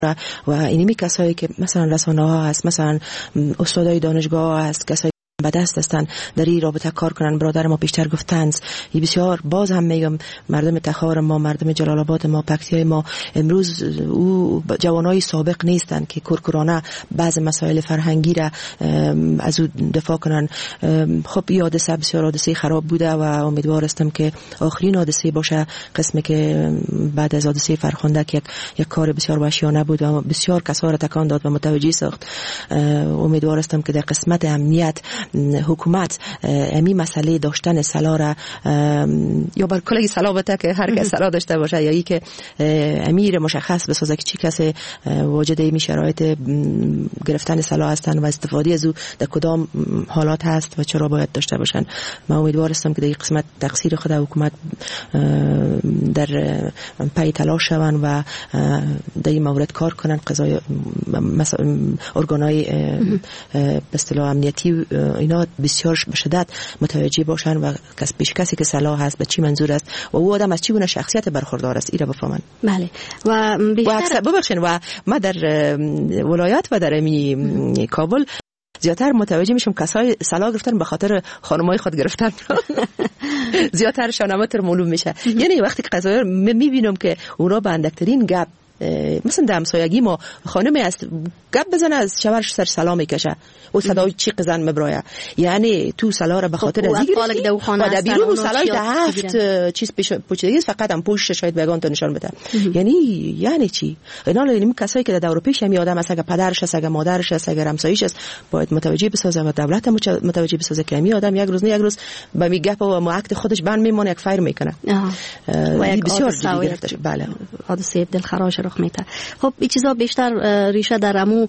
و اینمی کسایی که مثلا رسانه ها هست، مثلا استادای دانشگاه هست، کسایی به دست هستن در این رابطه کار کنن. برادر ما پیشتر گفتند بسیار، باز هم میگم مردم تخار ما، مردم جلال آباد ما، پکتیای ما امروز او جوانای سابق نیستن که کورکورانه بعض مسائل فرهنگی را از او دفاع کنن. خب این حادثه بسیار حادثه خراب بوده و امیدوار هستم که آخرین حادثه باشه، قسمی که بعد از حادثه فرخنده یک کار بسیار وحشیانه بود و بسیار کسا را تکان داد و متوجه ساخت. امیدوار هستم که در قسمت امنیت حکومت امی مسئله داشتن سلاح را یا بر کلی سلاح بته که هر کس سلاح داشته باشه، یا ای که امیر مشخص بسازه که چی کسی واجد این شرایط گرفتن سلاح هستن و استفاده از او در کدام حالات هست و چرا باید داشته باشن. من امیدوار هستم که در این قسمت تقصیر خود حکومت در پی تلاش شون و در این مورد کار کنن. قضای ارگانهای به اصطلاح امنیتی اینا بسیار به شدت متوجه باشن و کسی که سلاح هست به چی منظور است و او آدم از چی گونه شخصیت برخوردار است ایرا بفهمن. بله. و بیشتر ببخشید و ما در ولایت و در کابل زیادتر متوجه میشم کسای سلاح گرفتن به خاطر خانمای خود گرفتن. زیادتر شنواتر معلوم میشه. یعنی وقتی که قضایا میبینم که اونا به اندکترین گپ، مثلا در همسایگی ما خانمی است گپ بزنه از شوهرش سر سلام میکشه و صدای چیق زن مبرايه، یعنی تو سلام را به خاطر از این در بیرون سلای ده هفت چیز پوچیده فقط هم پوشش شاید بگان تا نشان بده. یعنی چی؟ اینا این کسایی که در دور پیش هم آدم است، اگه پدرش است، اگه مادرش است، اگه همسایه‌اش است، باید متوجه بسازه و دولت متوجه بسازه که این آدم یک روز نه یک روز به می گپ و معقد خودش بند میمونه، یک فایر میکنه و یک بسیار جدی گرفته. بله، حادثه دلخراش رخ میده. خب این چیزا بیشتر ریشه در امو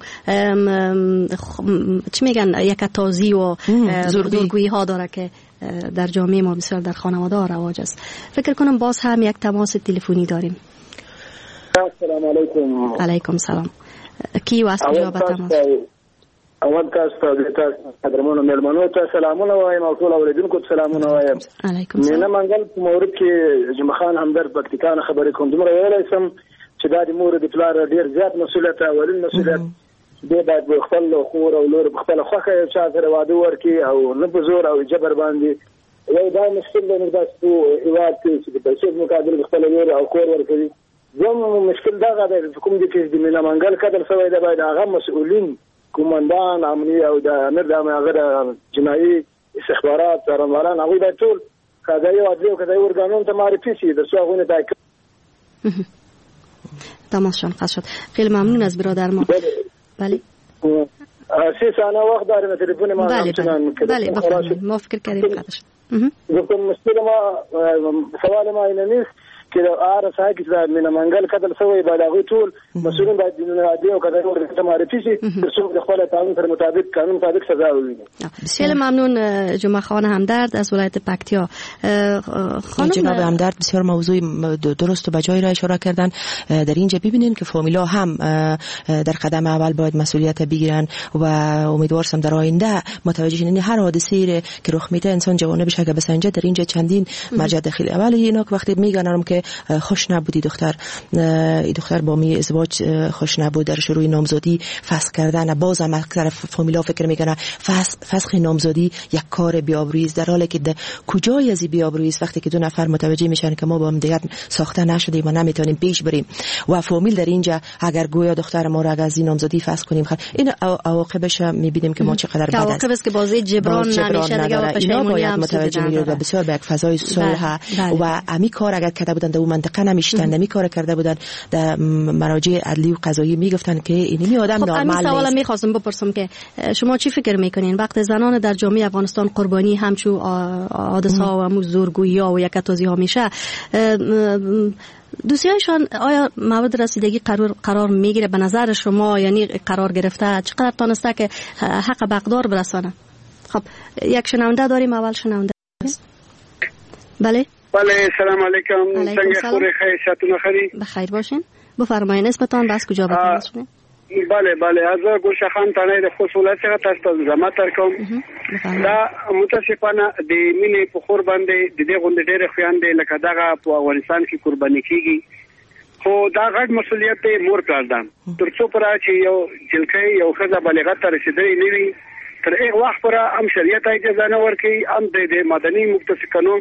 چی میگن یک تازی و زورگویی ها داره که در جامعه ما بسیار در خانواده ها رواج است. فکر کنم باز هم یک تماس تلفنی داریم. السلام علیکم. علیکم سلام. کی واسه جواب تماس؟ اول تاسو قدرمنو ملمنو ته سلامونه وایم او ټول اوریدونکو ته سلامونه وایم. علیکم سلام. نه منګل په مورد کې جمعه خان همدرد پکتیکان خبرې کوم. دومره ویلای سم چې دا د مور د پلار ډیر زیات مسؤلیت اولین مسؤلیت دی، باید خپل خور او لور خپل خوخه چا سره واده ورکي او نه په زور او جبر باندې. یو دا مشکل دی د تاسو هیواد کې چې د پیسې مقابل خپل لور او کور ورکړي. زموږ مشکل دا غواړي چې کوم دي چې د مینا منګل کډل سوی دی، باید هغه مسؤلین کومندان امنیه او د امر د هغه جنایي استخبارات څارنوالان هغه د ټول قضایي او عدلي او قضایي ارګانونو ته معرفي شي د څوغونه تاکید. تماسشان قطع شد. خیلی ممنون از برادر ما. بله. 3 ثانیه وقت داریم تلفن ما همچنان. بله بفرمایید. ما فکر کردیم قطع شد. گفتم مشکل ما سوال ما اینه نیست که هر ساعت که در مینا منګل کدل سوی باید هغه ټول مسئولین باید د عادي او قضایي ورته معرفي شي ترڅو د خپل قانون سره مطابق سزا وویني. خیلی ممنون جمعه خان همدرد از ولایت پکتیا. جناب همدرد بسیار موضوع درست و بجای را اشاره کردن. در اینجا ببینین که فامیلا هم در قدم اول باید مسئولیت بگیرن و امیدوارم در آینده متوجه شین هر حادثه‌ای که رخ میده انسان جوانه بشه که بسنجه. در اینجا چندین مرجع داخلی اول اینا که وقتی میگن که خوش نبودی دختر با می ازدواج خوش نبود، در شروع نامزادی فسخ کردن، باز هم اکثر فامیلا فکر میکنن فسخ نامزادی یک کار بی‌آبرویی است، در حالی که کجای از بی‌آبرویی است وقتی که دو نفر متوجه میشن که ما با هم دیگر ساخته نشدیم و نمیتونیم پیش بریم و فامیل در اینجا اگر گویا دختر ما را از این نامزادی فسخ کنیم، این عواقبش میبینیم که ما چقدر بد است. عواقب است که بازی جبران نمیشه دیگه و پشیمونی هم متوجه میشن و بسیار به یک فضای صلح و امی کار اگر کرده بودن در اون منطقه نمیشتن، نمی کار کرده بودن در مراجع عدلی و قضایی میگفتن که اینی آدم نرمال نیست. خب همین سوال میخواستم بپرسم که شما چی فکر میکنین وقت زنان در جامعه افغانستان قربانی همچو حادثه‌ها و زورگویی‌ها و یکتازی‌ها میشه، دوستیایشان آیا مورد رسیدگی قرار میگیره به نظر شما؟ یعنی قرار گرفته چقدر تانسته که حق به اقدار برسانه؟ خب یک شنونده داریم. اول شنونده. بله سلام علیکم. څنګه خوري خیر شاتونه خري؟ بخیر باشین. بفرمایید اسمتان بس کجا بتماس شدین؟ بله از گلشه خان تنه د خصوصیت څخه تاسو زحمت ترکم. دا متاسفانه د مینې په خور باندې د دې غونډې ډېر خويان دي لکه دغه په افغانستان کې قرباني کیږي خو دا غټ مسؤلیت دی مور پلار ده. تر څو پورې چې یو جلکۍ یو ښځه بالغت ته رسېدلې نه وي تر هغه وخت پورې هم شریعت اجازه نه ورکوي، هم د مدني مقتصد قانون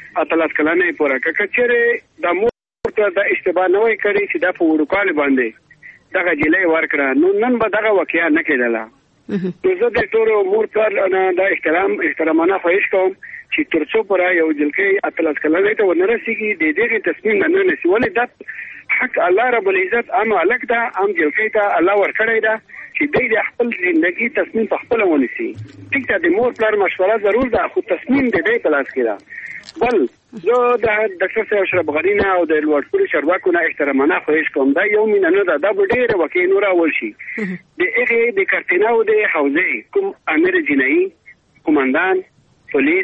18 کلنې پورې که چېرې د مور ته د اشتباه نه وای کړی چې دا په وړوکوالي باندې دغه جلۍ ورکړه نو نن به دغه واقعه نه کېدله. نو زه د ټولو مور پلار نه د احترامانه خواهش کوم چې تر څو پورې یو جلکۍ 18 کلنې ته ونه رسېږي د دغه تصمیم نه نشي، ولې دا حق الله رب العزت هم الک ده هم جلکۍ ته الله ورکړی ده چې د خپل ژوندۍ تصمیم په خپل ونیسي. ټیک ده د مور پلار مشوره ضرور ده خو تصمیم د دې په لاس کې ده. بل زه د ډاکټر صاحب اشرف غنی نه او د لوړپوړي چارواکو نه احترامانه خواهش کوم دا یو مینه نه ده، دا به ډېره واقع نور اول شي د هغې د کارتینا او د حوزې کوم امیر جنایي قومندان پولیس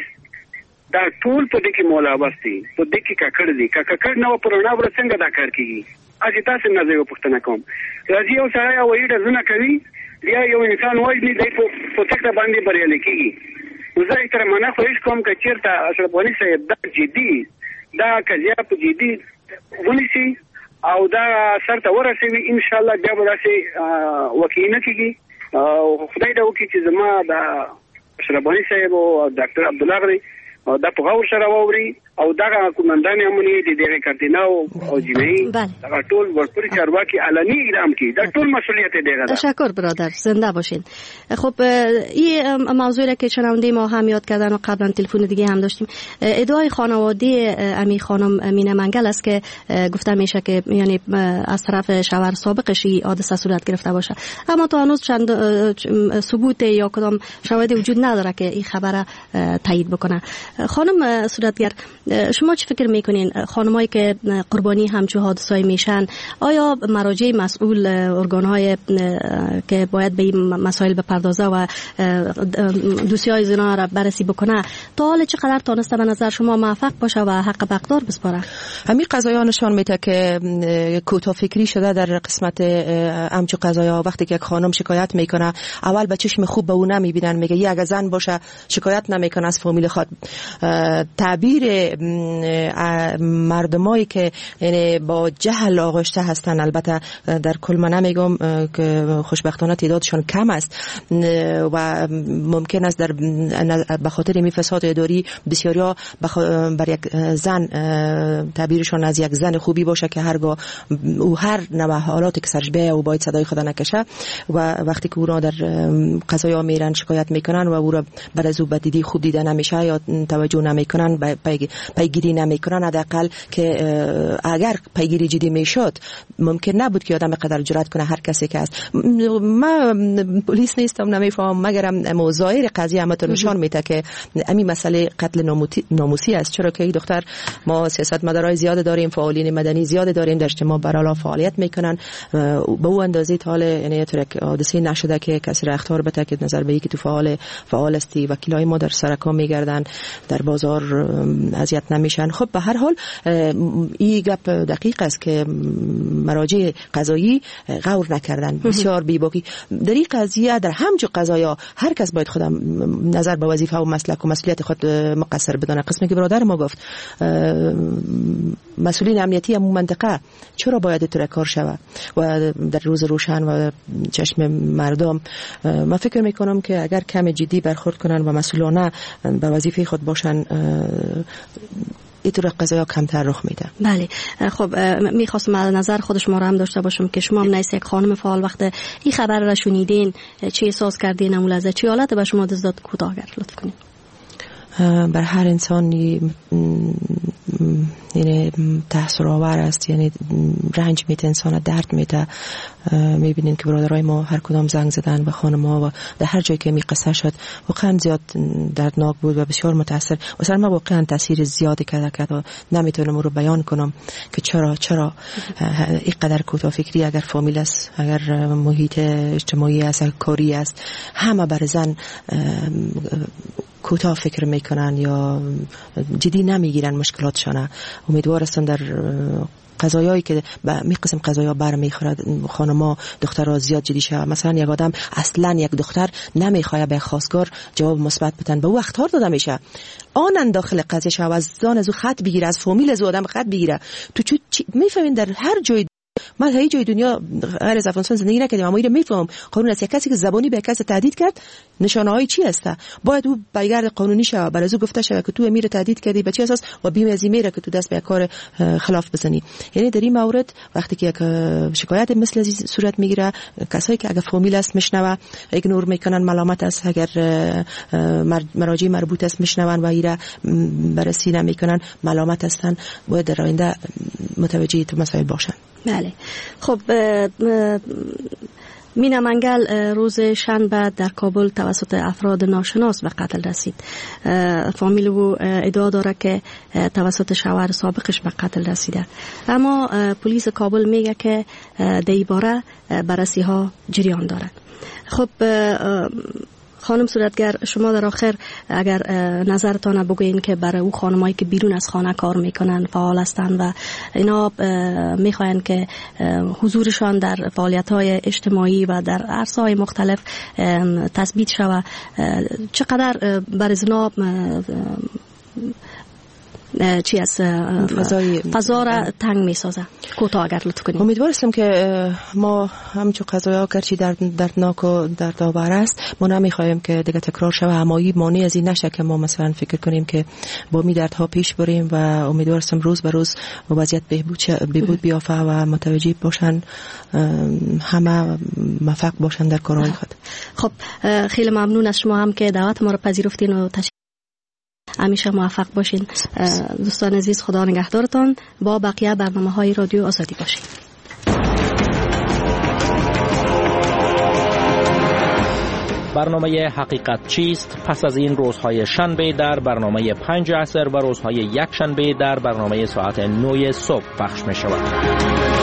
دا ټول په دې کې ملابس دي، په دې کې ککړ دي. که ککړ نه و په رڼا ورځ څنګه دا کار کېږي؟ اجي تاسو نه زه یو پوښتنه کوم، راځي یو سړی هوایي ډزونه کوي بیا یو انسان وژني دی په تکړه باندې بریالی کېږي. نو زه احترامانه خواهش کوم که چېرته اشرف غني صاحب دا جدي دا قضیه په جدي ونیسي او دا سر ته ورسوي انشاءالله بیا به داسې واقعي نه کېږي. خدای دې وکړي چې زما د اشرف غني صاحب او ډاکټر عبدالله غني دا په غور سره واوري او دغه قومندان امنیت د دغه کارتینا او جنایي دغه ټول ورپوری چارواکي علنی اعلام کړي. دا ټول مسئولیت دی. تشکر برادر، زنده باشین. خب این موضوعی که شنونده ما هم یاد کردن و قبلا تلفن دیگه هم داشتیم، ادعای خانواده امی خانم مینه منگل است که گفته میشه که یعنی از طرف شوهر سابقش این حادثه صورت گرفته باشه، اما تا هنوز چند ثبوت یا کدام شواهدی وجود نداره که این خبر تایید بکنه. خانم صورتگر، شما چه فکر میکنین خانمایی که قربانی همچون حادثه‌ای میشن آیا مراجع مسئول ارگان‌های که باید به این مسائل بپردازه و دوسیای زنا را بررسی بکنه تا حال چقدر تونسته به نظر شما موفق باشه و حق بقدار بسپاره؟ همین قضایا نشان میده که کوتاه فکری شده در قسمت همچون قضایا. وقتی که یک خانم شکایت میکنه اول به چشم خوب به اون نمیبینن، میگه یک زن باشه شکایت نمیکنه از فامیل خود. تعبیر مردمایی که یعنی با جهل آغشته هستن، البته در کل من نمیگم که خوشبختانه تعدادشان کم است و ممکن است در به خاطر این فساد اداری بسیاریا بر یک زن تعبیرشان از یک زن خوبی باشه که هرگاه او هر نوع حالاتی که سرش بیه او باید صدای خود نکشه و وقتی که او را در قضایا میرن شکایت میکنن و او را بعد از او بدیدی خوب دیده نمیشه یا توجه نمیکنن، پیگیری نمیکنن. حداقل که اگر پیگیری جدی میشد ممکن نبود که آدم قدر جرأت کنه هر کسی که است. من پلیس نیستم نمیفهمم مگرم ظاهر قضیه همتون نشان میده که همین مسئله قتل ناموسی است، چرا که این دختر ما سیاستمدارای زیاد داریم، فعالین مدنی زیاد داریم در اجتماع برای فعالیت میکنن به اون اندازه تا حال یعنی طور حادثه نشده که کسی را اخطار بده که نظر به اینکه تو فعال استی. وکیلای ما در سرکا میگردن، در بازار اذیت نمیشن. خب به هر حال این گپ دقیق است که مراجع قضایی غور نکردن، بسیار بی‌باکی در این قضیه. در همچون قضایا هر کس باید خودم نظر به وظیفه و مسلک و مسئولیت خود مقصر بدانه. قسمی که برادر ما گفت مسئولین امنیتی همون منطقه چرا باید اینطور کار شود و در روز روشن و چشم مردم. من فکر میکنم که اگر کم جدی برخورد کنن و مسئولانه به وظیفه خود باشن اینطور قضایا کمتر رخ میده. بله. خب میخواستم از نظر خود شما را هم داشته باشم که شما هم نیست یک خانم فعال وقت این خبر را شنیدین چه احساس کردین؟ اون لحظه چه حالت به شما دست داد؟ کوتاه اگر لطف کنید. بر هر انسانی یعنی تأثیر آور است، یعنی رنج میده، انسان درد میده. میبینین که برادرای ما هر کدام زنگ زدن به خانم‌ها و در هر جایی که می قصه شد واقعا زیاد دردناک بود و بسیار متاثر. مثلا ما واقعا تاثیر زیادی کرد و نمیتونم اون رو بیان کنم که چرا اینقدر کوتاه فکری. اگر فامیل است، اگر محیط اجتماعی است، اگر کاری است، همه بر زن کوتاه فکر میکنن یا جدی نمیگیرن مشکلاتشان. امیدوار هستم در قضایایی که می قسم قضایا برمیخورد خانما دخترها زیاد جدی شه. مثلا یک آدم اصلا یک دختر نمیخواد به خواستگار جواب مثبت بدن، به وقت ها داده میشه، آنن داخل قضیه شه و از زان از خط بگیره، از فامیل از آدم خط بگیره. تو میفهمین در هر جای من هیچ جای دنیا غیر از افغانستان زندگی نکردم، اما اینو میفهمم قانون است. یک کسی که زبانی به کسی تهدید کرد نشانه‌های چی است؟ باید او برگرد قانونی شه، برای او گفته شه که تو امیر تهدید کردی به چه اساس و بیم از میره که تو دست به کار خلاف بزنی. یعنی در این مورد وقتی که یک شکایت مثل از صورت میگیره، کسایی که اگه فامیل است میشنوه ایگنور میکنن، ملامت است، اگر مراجع مربوط است میشنون و ایره بررسی نمیکنن، ملامت هستن، باید در آینده متوجه تو مسائل باشن. بله. خب مینا منگل روز شنبه در کابل توسط افراد ناشناس به قتل رسید. فامیل او ادعا داره که توسط شوهر سابقش به قتل رسیده، اما پلیس کابل میگه که در این باره بررسی ها جریان داره. خب خانم صورتگر، شما در آخر اگر نظرتان بگوین که برای او خانمایی که بیرون از خانه کار میکنن، فعال هستند و اینا میخواین که حضورشان در فعالیت‌های اجتماعی و در عرصه‌های مختلف تثبیت شود، چقدر برای زنا چی است فضا را تنگ میسازه؟ کوتاه اگر لطف کنید. امیدوار هستم که ما همچون قضایا گرچه دردناک و دردآور است، ما نمیخوایم که دیگه تکرار شود، اما این مانع از این نشه که ما مثلا فکر کنیم که با می دردها پیش بریم. و امیدوار هستم روز به روز وضعیت بهبود بیافته و متوجه باشن، همه موفق باشن در کارهای خود. خب خیلی ممنون از شما هم که دعوت ما رو پذیرفتین و همیشه موفق باشین. دوستان عزیز، خدا نگهدارتان. با بقیه برنامه‌های رادیو آزادی باشین. برنامه حقیقت چیست پس از این روزهای شنبه در برنامه 5 عصر و روزهای یک شنبه در برنامه ساعت 9 صبح پخش می شود.